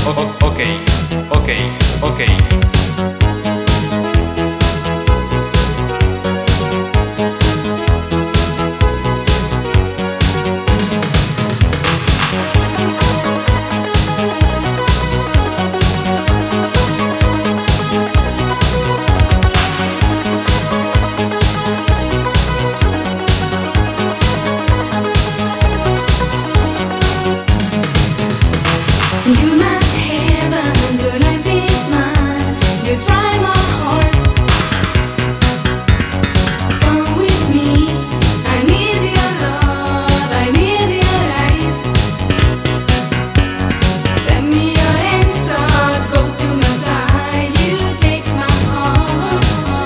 Ok, ok, ok. You're my heaven, your life is mine. You try my heart. Come with me. I need your love, I need your eyes. Send me your hands out, close to my side. You take my heart.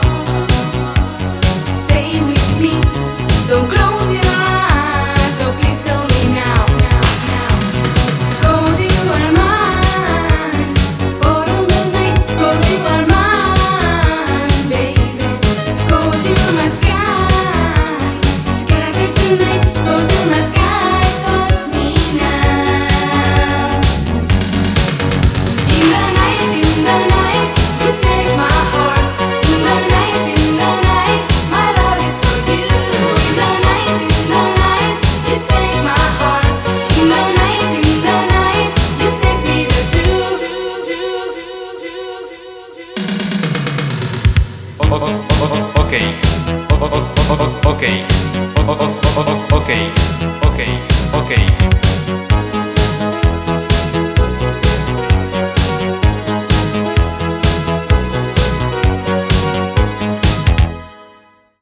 Stay with me. Don't close your eyes. So please tell me now, now, now. 'Cause you are mine for all the night. 'Cause you are mine, baby. 'Cause you're my sky. Together tonight. 'Cause you're my sky. Touch me now. In the night, you take my heart. In the night, my love is for you. In the night, you take my heart. In the night, you set me the truth. Ok, ok, ok, ok, ok.